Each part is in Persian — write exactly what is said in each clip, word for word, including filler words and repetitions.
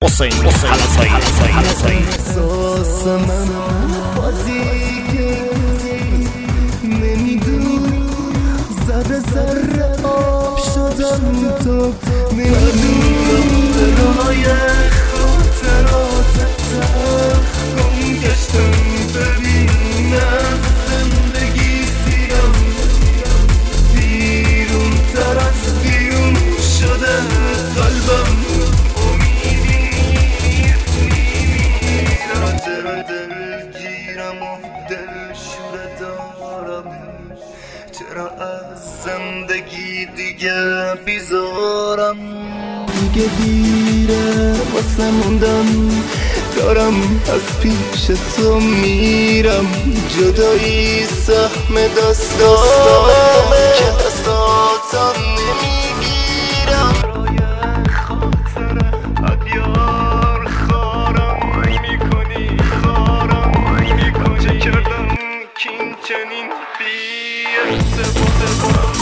حسین حلطایی احساس من بازی کردی نمیدونی ذره ذره آب شدم تو نمیدونم برای خاطراتت گم گشتم ببینم زندگی سیرم بیرون تر از بیرون شده قلبم امیدی میمیرم دل گیرم و دل شوره دارم چرا از زندگی دیگه بیزارم دیگه دیره واسه موندم دارم از پیش تو میرم جدایی سهم دستامه که دستاتم نمیگیرم برای خاطر ادیار خارم میکنی خارم میکنی چه کردم کین چنین بی ارتباط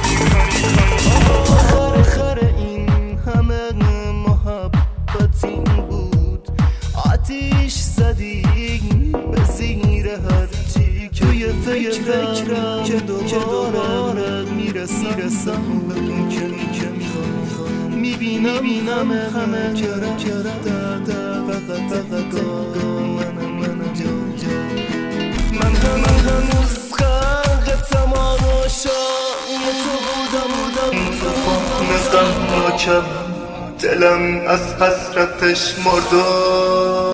آخر این همه محبت این بود آتیش زدی به زیر هرچی که توی فکرم که دوباره میرسم به اون که میخوام میبینم همه کرم کرم فقط فقط من جا من هنوز خلق تماشا تو بودم نزدم ناکم دلم از حسرتش مرد